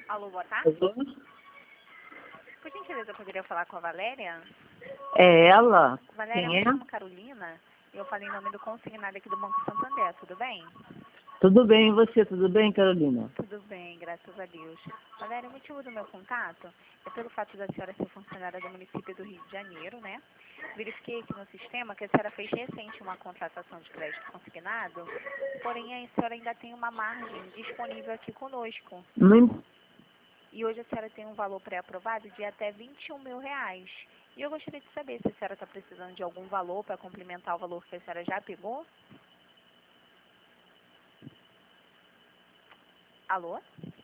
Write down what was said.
Alô, boa tarde. Alô? Por gentileza, eu poderia falar com a Valéria? É ela? Valéria, eu Quem me é? chamo Carolina e eu falei em nome do consignado aqui do Banco Santander, tudo bem? Tudo bem, e você? Tudo bem, Carolina? Tudo bem, graças a Deus. Valéria, o motivo do meu contato é pelo fato da senhora ser funcionária do município do Rio de Janeiro, né? Verifiquei aqui no sistema que a senhora fez recente uma contratação de crédito consignado, porém a senhora ainda tem uma margem disponível aqui conosco. Não, E hoje a senhora tem um valor pré-aprovado de até R$ 21.000. E eu gostaria de saber se a senhora está precisando de algum valor para complementar o valor que a senhora já pegou. Alô?